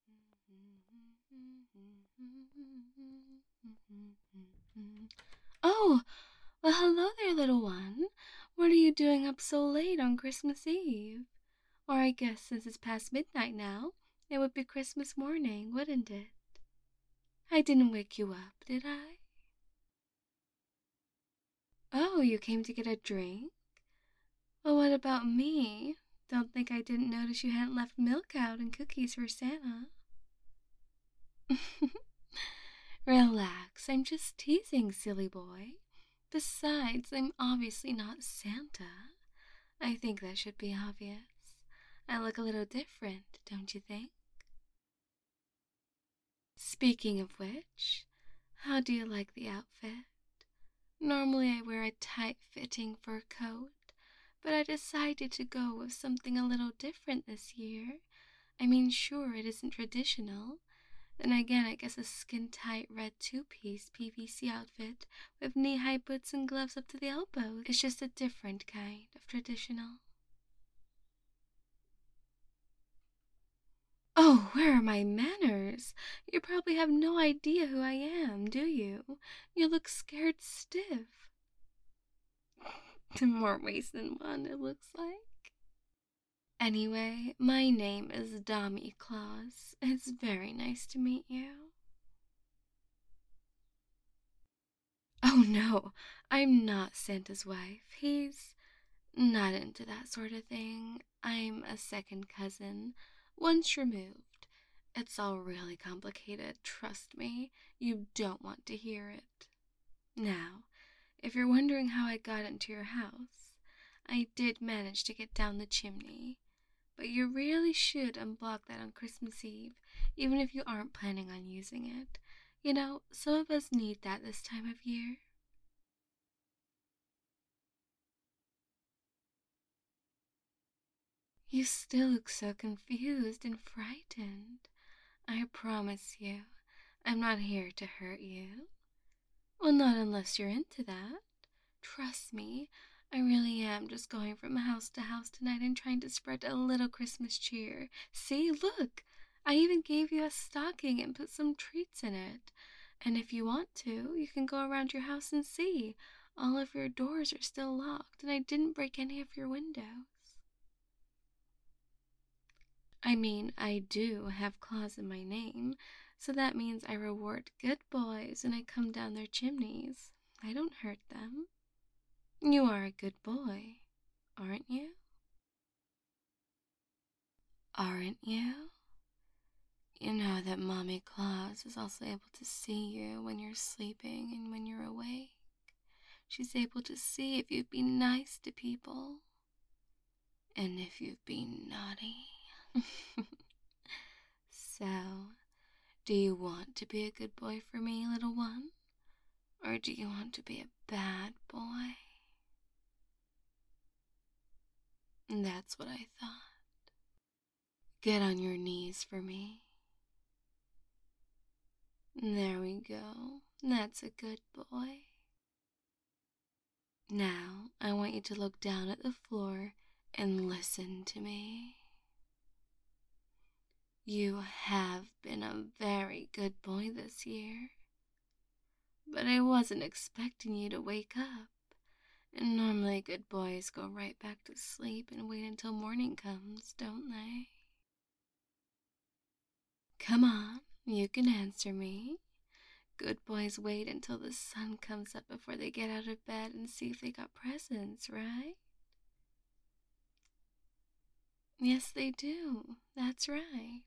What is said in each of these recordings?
Oh, well, hello there, little one. What are you doing up so late on Christmas Eve? Or I guess since it's past midnight now, it would be Christmas morning, wouldn't it? I didn't wake you up, did I? Oh, you came to get a drink? Well, what about me? Don't think I didn't notice you hadn't left milk out and cookies for Santa. Relax, I'm just teasing, silly boy. Besides, I'm obviously not Santa. I think that should be obvious. I look a little different, don't you think? Speaking of which, how do you like the outfit? Normally I wear a tight-fitting fur coat, but I decided to go with something a little different this year. I mean, sure, it isn't traditional. Then again, I guess a skin-tight red two-piece PVC outfit with knee-high boots and gloves up to the elbows is just a different kind of traditional. Oh, where are my manners? You probably have no idea who I am, do you? You look scared stiff. In more ways than one, it looks like. Anyway, my name is Dami Claus. It's very nice to meet you. Oh no, I'm not Santa's wife. He's not into that sort of thing. I'm a second cousin, once removed. It's all really complicated, trust me. You don't want to hear it. Now, if you're wondering how I got into your house, I did manage to get down the chimney. But you really should unblock that on Christmas Eve, even if you aren't planning on using it. You know, some of us need that this time of year. You still look so confused and frightened. I promise you, I'm not here to hurt you. Well, not unless you're into that. Trust me, I really am just going from house to house tonight and trying to spread a little Christmas cheer. See, look, I even gave you a stocking and put some treats in it. And if you want to, you can go around your house and see. All of your doors are still locked, and I didn't break any of your windows. I mean, I do have claws in my name, so that means I reward good boys when I come down their chimneys. I don't hurt them. You are a good boy, aren't you? Aren't you? You know that Mommy Claus is also able to see you when you're sleeping and when you're awake. She's able to see if you've been nice to people and if you've been naughty. So, do you want to be a good boy for me, little one? Or do you want to be a bad boy? That's what I thought. Get on your knees for me. There we go. That's a good boy. Now, I want you to look down at the floor and listen to me. You have been a very good boy this year, but I wasn't expecting you to wake up. And normally good boys go right back to sleep and wait until morning comes, don't they? Come on, you can answer me. Good boys wait until the sun comes up before they get out of bed and see if they got presents, right? Yes, they do. That's right.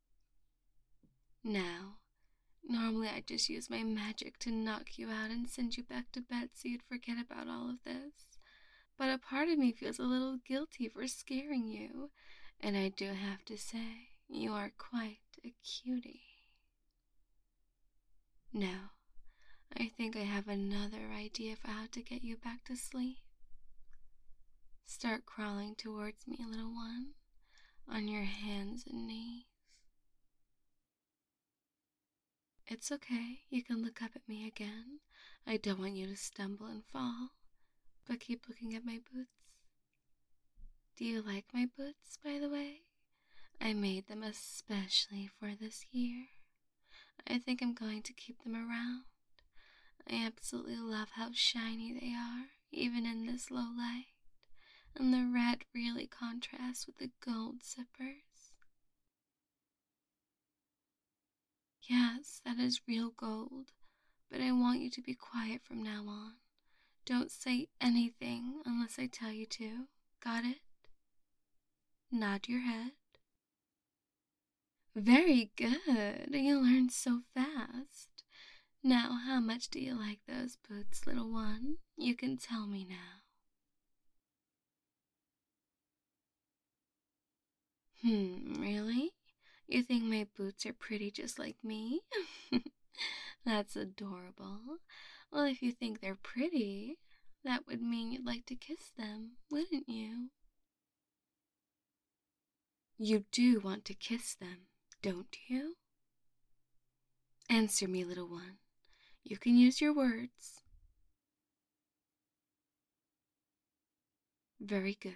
Now, normally I just use my magic to knock you out and send you back to bed so you'd forget about all of this. But a part of me feels a little guilty for scaring you, and I do have to say, you are quite a cutie. Now, I think I have another idea for how to get you back to sleep. Start crawling towards me, little one, on your hands and knees. It's okay, you can look up at me again. I don't want you to stumble and fall, but keep looking at my boots. Do you like my boots, by the way? I made them especially for this year. I think I'm going to keep them around. I absolutely love how shiny they are, even in this low light, and the red really contrasts with the gold zippers. Yes, that is real gold, but I want you to be quiet from now on. Don't say anything unless I tell you to. Got it? Nod your head. Very good. You learned so fast. Now, how much do you like those boots, little one? You can tell me now. Really? You think my boots are pretty just like me? That's adorable. Well, if you think they're pretty, that would mean you'd like to kiss them, wouldn't you? You do want to kiss them, don't you? Answer me, little one. You can use your words. Very good.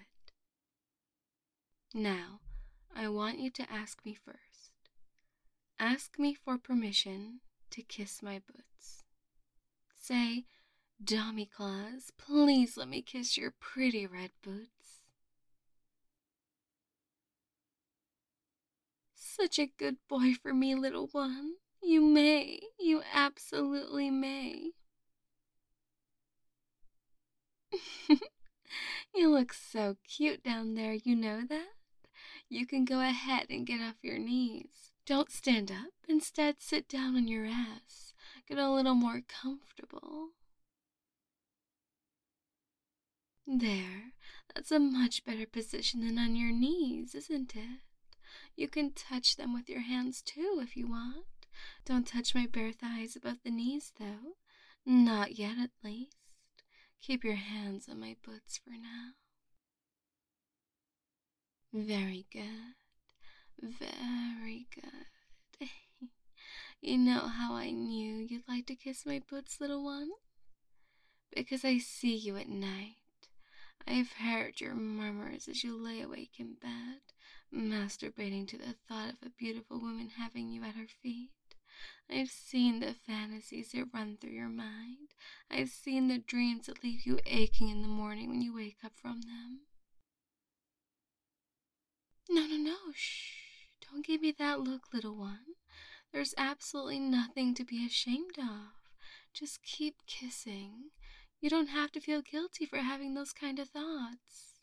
Now, I want you to ask me first. Ask me for permission to kiss my boots. Say, Dommy Claus, please let me kiss your pretty red boots. Such a good boy for me, little one. You may. You absolutely may. You look so cute down there, you know that? You can go ahead and get off your knees. Don't stand up. Instead, sit down on your ass. Get a little more comfortable. There. That's a much better position than on your knees, isn't it? You can touch them with your hands too if you want. Don't touch my bare thighs above the knees, though. Not yet, at least. Keep your hands on my boots for now. Very good. Very good. You know how I knew you'd like to kiss my boots, little one? Because I see you at night. I've heard your murmurs as you lay awake in bed, masturbating to the thought of a beautiful woman having you at her feet. I've seen the fantasies that run through your mind. I've seen the dreams that leave you aching in the morning when you wake up from them. No, shh. Don't give me that look, little one. There's absolutely nothing to be ashamed of. Just keep kissing. You don't have to feel guilty for having those kind of thoughts.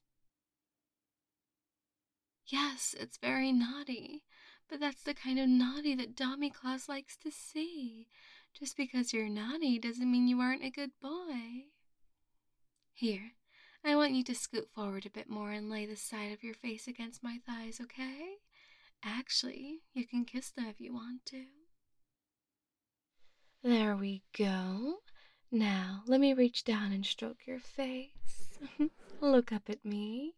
Yes, it's very naughty, but that's the kind of naughty that Dommy Claus likes to see. Just because you're naughty doesn't mean you aren't a good boy. Here, I want you to scoot forward a bit more and lay the side of your face against my thighs, okay? Actually, you can kiss them if you want to. There we go. Now, let me reach down and stroke your face. Look up at me.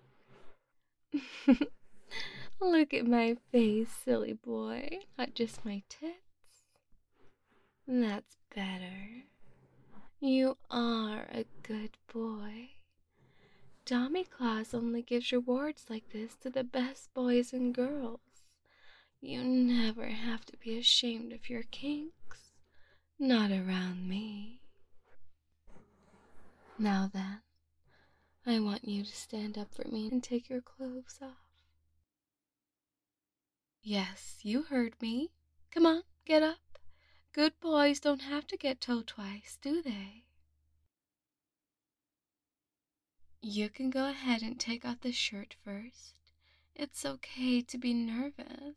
Look at my face, silly boy, not just my tits. That's better. You are a good boy. Dommy Claus only gives rewards like this to the best boys and girls. You never have to be ashamed of your kinks. Not around me. Now then, I want you to stand up for me and take your clothes off. Yes, you heard me. Come on, get up. Good boys don't have to get told twice, do they? You can go ahead and take off the shirt first. It's okay to be nervous.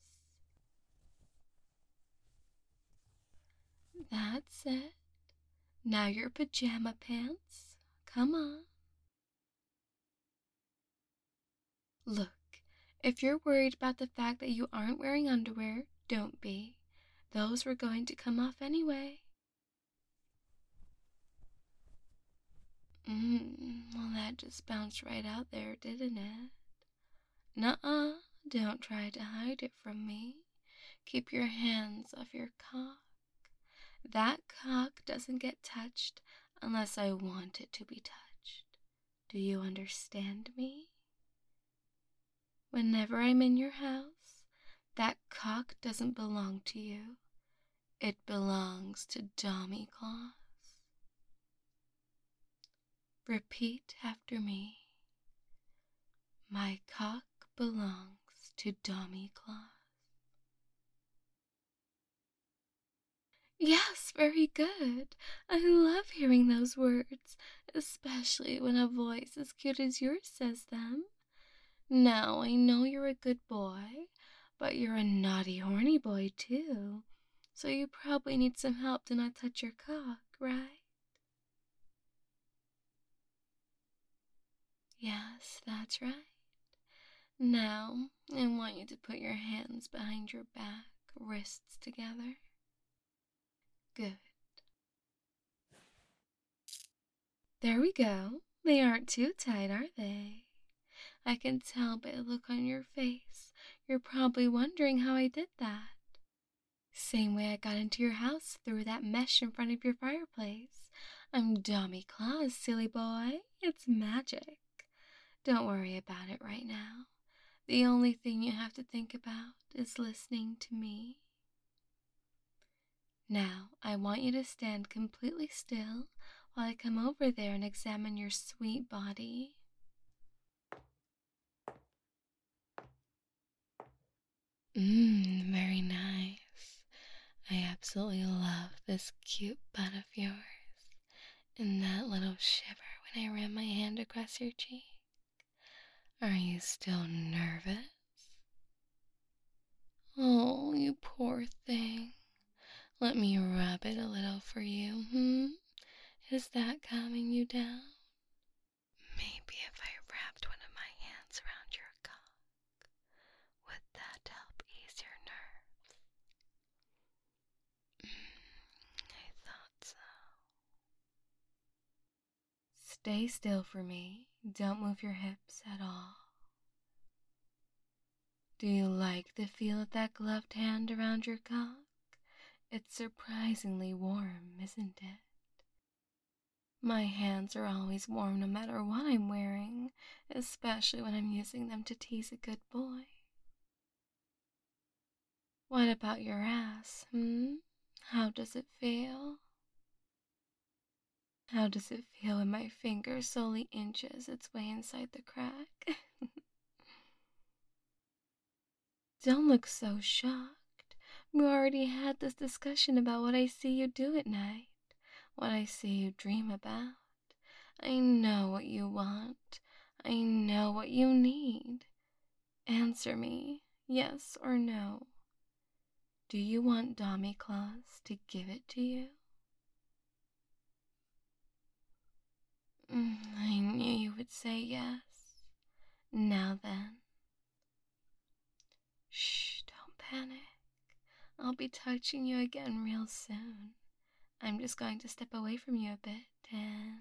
That's it. Now your pajama pants. Come on. Look, if you're worried about the fact that you aren't wearing underwear, don't be. Those were going to come off anyway. Well, that just bounced right out there, didn't it? Nuh-uh, don't try to hide it from me. Keep your hands off your cock. That cock doesn't get touched unless I want it to be touched. Do you understand me? Whenever I'm in your house, That cock doesn't belong to you. It belongs to Dommy Claus. Repeat after me. My cock belongs to Dommy Claus. Yes, very good. I love hearing those words, especially when a voice as cute as yours says them. Now, I know you're a good boy, but you're a naughty, horny boy, too. So you probably need some help to not touch your cock, right? Yes, that's right. Now, I want you to put your hands behind your back, wrists together. Good. There we go. They aren't too tight, are they? I can tell by the look on your face. You're probably wondering how I did that. Same way I got into your house through that mesh in front of your fireplace. I'm Dommy Claus, silly boy. It's magic. Don't worry about it right now. The only thing you have to think about is listening to me. Now, I want you to stand completely still while I come over there and examine your sweet body. Very nice. I absolutely love this cute butt of yours and that little shiver when I ran my hand across your cheek. Are you still nervous? Oh, you poor thing. Let me rub it a little for you, Is that calming you down? Maybe if I wrapped one of my hands around your cock, would that help ease your nerves? I thought so. Stay still for me. Don't move your hips at all. Do you like the feel of that gloved hand around your cock? It's surprisingly warm, isn't it? My hands are always warm no matter what I'm wearing, especially when I'm using them to tease a good boy. What about your ass, How does it feel? How does it feel when my finger slowly inches its way inside the crack? Don't look so shocked. We already had this discussion about what I see you do at night, what I see you dream about. I know what you want. I know what you need. Answer me, yes or no. Do you want Dommy Claus to give it to you? I knew you would say yes. Now then. Shh, don't panic. I'll be touching you again real soon. I'm just going to step away from you a bit and...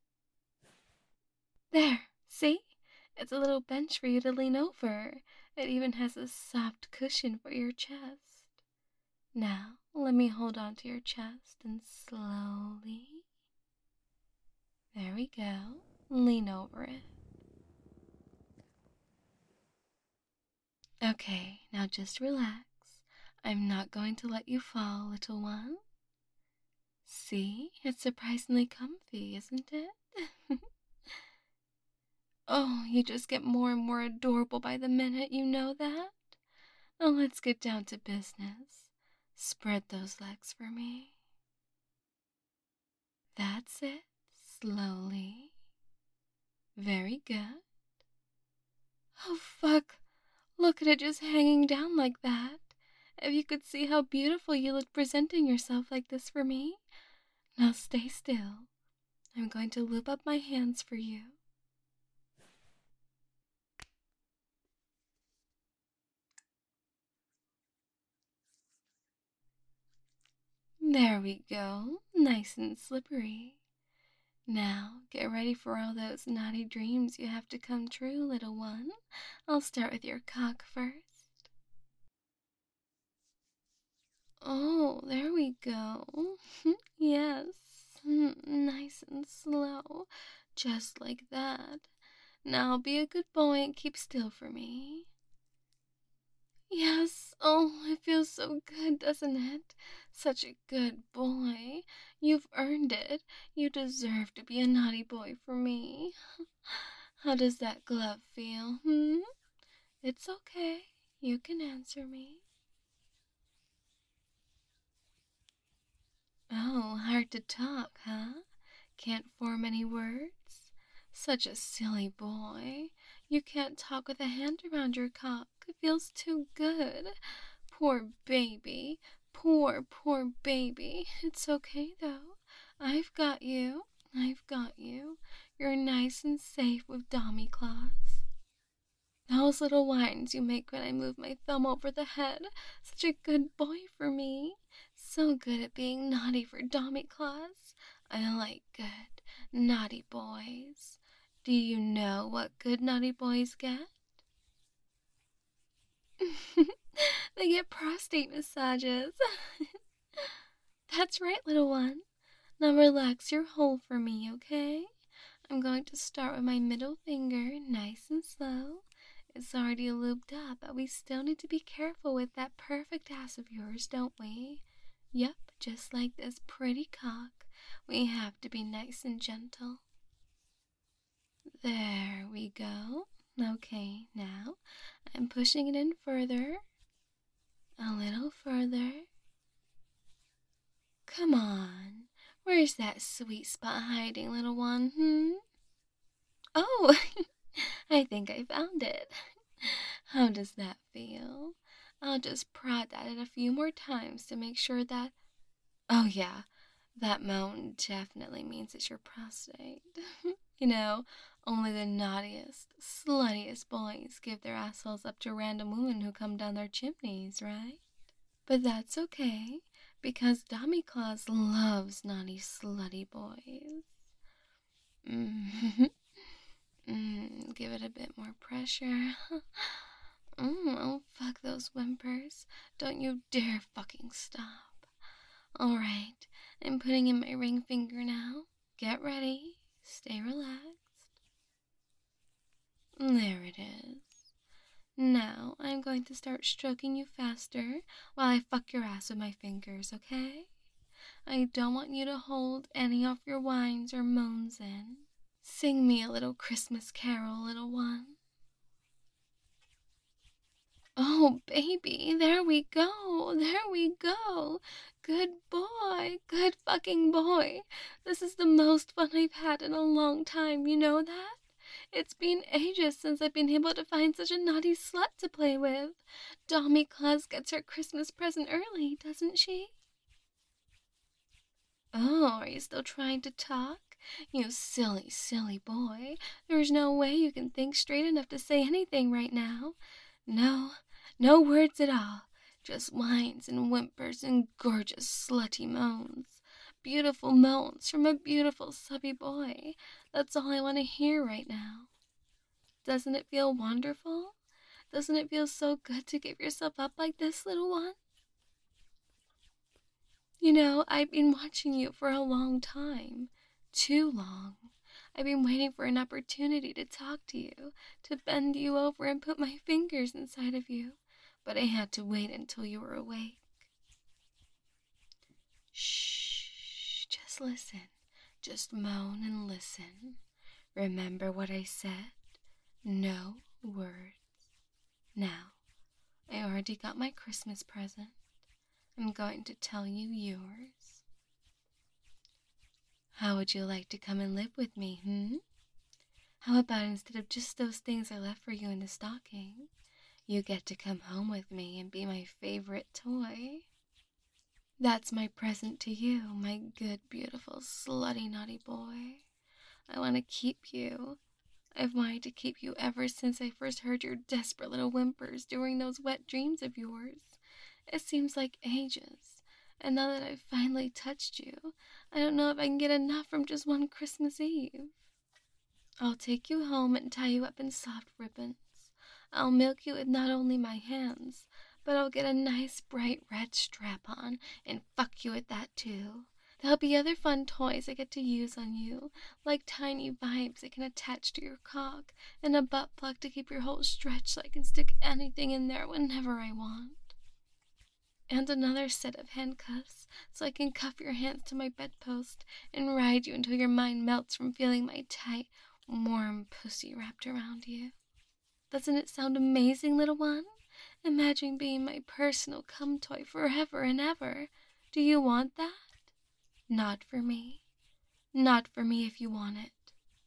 There, see? It's a little bench for you to lean over. It even has a soft cushion for your chest. Now, let me hold on to your chest and slowly... There we go. Lean over it. Okay, now just relax. I'm not going to let you fall, little one. See? It's surprisingly comfy, isn't it? Oh, you just get more and more adorable by the minute, you know that? Now let's get down to business. Spread those legs for me. That's it. Slowly. Very good. Oh, fuck. Look at it just hanging down like that. If you could see how beautiful you look presenting yourself like this for me. Now stay still. I'm going to loop up my hands for you. There we go. Nice and slippery. Now, get ready for all those naughty dreams you have to come true, little one. I'll start with your cock first. Oh, there we go. Yes, nice and slow, just like that. Now be a good boy and keep still for me. Yes, oh, it feels so good, doesn't it? Such a good boy. You've earned it. You deserve to be a naughty boy for me. How does that glove feel, hmm? It's okay. You can answer me. Oh, hard to talk, huh? Can't form any words? Such a silly boy. You can't talk with a hand around your cock. It feels too good. Poor baby. Poor baby. It's okay, though. I've got you. I've got you. You're nice and safe with Dommy Claus. Those little whines you make when I move my thumb over the head. Such a good boy for me. So good at being naughty for Dommy Claus. I like good, naughty boys. Do you know what good naughty boys get? They get prostate massages. That's right, little one. Now relax your hold for me, okay? I'm going to start with my middle finger, nice and slow. It's already lubed up, but we still need to be careful with that perfect ass of yours, don't we? Yep, just like this pretty cock. We have to be nice and gentle. There we go. Okay, now I'm pushing it in further. A little further. Come on. Where's that sweet spot hiding, little one, hmm? Oh, I think I found it. How does that feel? I'll just prod at it a few more times to make sure that... Oh, yeah, that moan definitely means it's your prostate. Only the naughtiest, sluttiest boys give their assholes up to random women who come down their chimneys, right? But that's okay, because Dommy Claus loves naughty, slutty boys. Give it a bit more pressure. Oh, fuck those whimpers. Don't you dare fucking stop. Alright, I'm putting in my ring finger now. Get ready. Stay relaxed. There it is. Now, I'm going to start stroking you faster while I fuck your ass with my fingers, okay? I don't want you to hold any of your whines or moans in. Sing me a little Christmas carol, little one. Oh, baby, there we go, there we go. Good boy, good fucking boy. This is the most fun I've had in a long time, you know that? It's been ages since I've been able to find such a naughty slut to play with. Dommy Claus gets her Christmas present early, doesn't she? Oh, are you still trying to talk? You silly, silly boy. There's no way you can think straight enough to say anything right now. No, no words at all. Just whines and whimpers and gorgeous slutty moans. Beautiful moans from a beautiful subby boy. That's all I want to hear right now. Doesn't it feel wonderful? Doesn't it feel so good to give yourself up like this, little one? I've been watching you for a long time. Too long. I've been waiting for an opportunity to talk to you, to bend you over and put my fingers inside of you. But I had to wait until you were awake. Shh, just listen. Just moan and listen. Remember what I said? No words. Now, I already got my Christmas present. I'm going to tell you yours. How would you like to come and live with me, How about instead of just those things I left for you in the stocking, you get to come home with me and be my favorite toy? That's my present to you, my good, beautiful, slutty, naughty boy. I want to keep you. I've wanted to keep you ever since I first heard your desperate little whimpers during those wet dreams of yours. It seems like ages. And now that I've finally touched you, I don't know if I can get enough from just one Christmas Eve. I'll take you home and tie you up in soft ribbons. I'll milk you with not only my hands, but I'll get a nice bright red strap on and fuck you with that too. There'll be other fun toys I get to use on you, like tiny vibes I can attach to your cock, and a butt plug to keep your hole stretched so I can stick anything in there whenever I want. And another set of handcuffs so I can cuff your hands to my bedpost and ride you until your mind melts from feeling my tight, warm pussy wrapped around you. Doesn't it sound amazing, little one? Imagine being my personal cum toy forever and ever. Do you want that? Not for me. Not for me if you want it.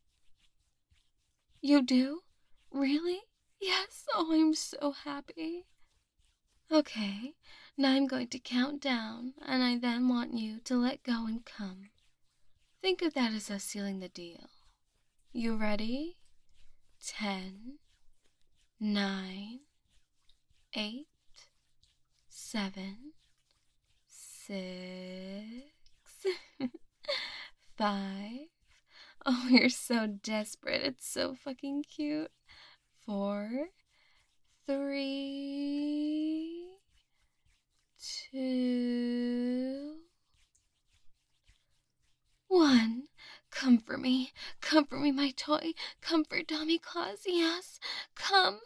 You do? Really? Yes. Oh, I'm so happy. Okay, now I'm going to count down, and I then want you to let go and come. Think of that as us sealing the deal. You ready? 10, 9, 8, 7, 6, 5. Oh, you're so desperate. It's so fucking cute. 4, 3, 2, 1. Come for me, my toy. Come for Dummy Claus, yes. Come.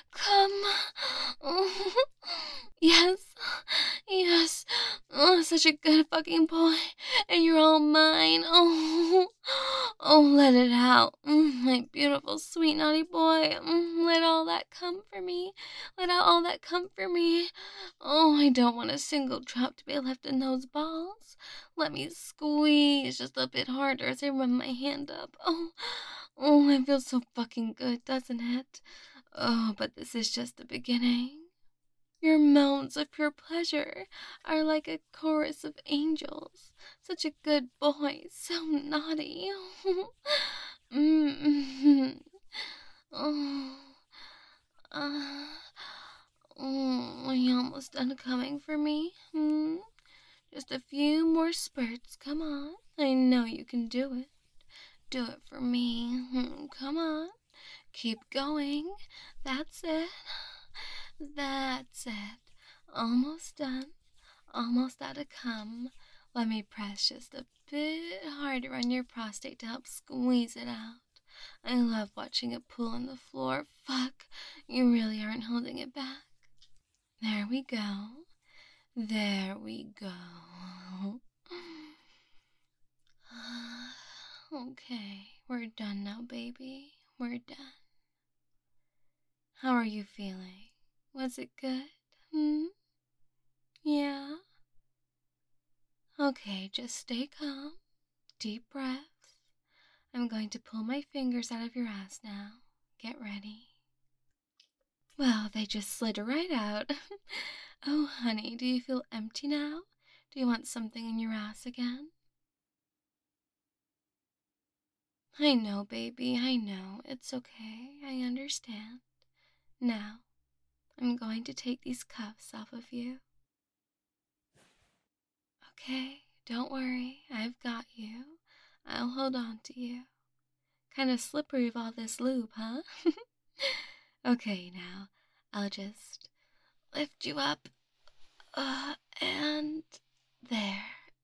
Oh, yes, yes. Oh, such a good fucking boy. And you're all mine. Oh, let it out. My beautiful, sweet, naughty boy. Let all that come for me. Let out all that come for me. Oh, I don't want a single drop to be left in those balls. Let me squeeze just a bit harder as I run my hand up. Oh, it feels so fucking good, doesn't it? Oh, but this is just the beginning. Your moans of pure pleasure are like a chorus of angels. Such a good boy, so naughty. Oh, are you almost done coming for me? Just a few more spurts, come on. I know you can do it. Do it for me. Come on. Keep going. That's it. That's it. Almost done. Almost out of cum. Let me press just a bit harder on your prostate to help squeeze it out. I love watching it pull on the floor. Fuck, you really aren't holding it back. There we go. There we go. Okay, we're done now, baby. We're done. How are you feeling? Was it good? Yeah? Okay, just stay calm. Deep breaths. I'm going to pull my fingers out of your ass now. Get ready. Well, they just slid right out. Oh, honey, do you feel empty now? Do you want something in your ass again? I know, baby, I know. It's okay. I understand. Now, I'm going to take these cuffs off of you. Okay, don't worry. I've got you. I'll hold on to you. Kind of slippery with all this lube, huh? Okay, now, I'll just lift you up. And there.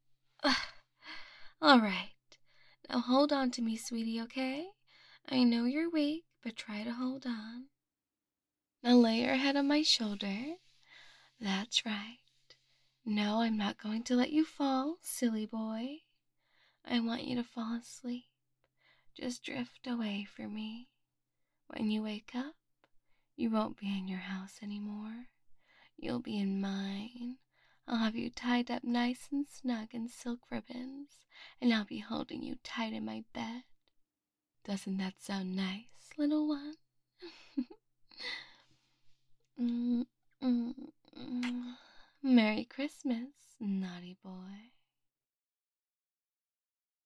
All right. Now hold on to me, sweetie, okay? I know you're weak, but try to hold on. Now lay your head on my shoulder. That's right. No, I'm not going to let you fall, silly boy. I want you to fall asleep. Just drift away from me. When you wake up, you won't be in your house anymore. You'll be in mine. I'll have you tied up nice and snug in silk ribbons, and I'll be holding you tight in my bed. Doesn't that sound nice, little one? Merry Christmas, naughty boy.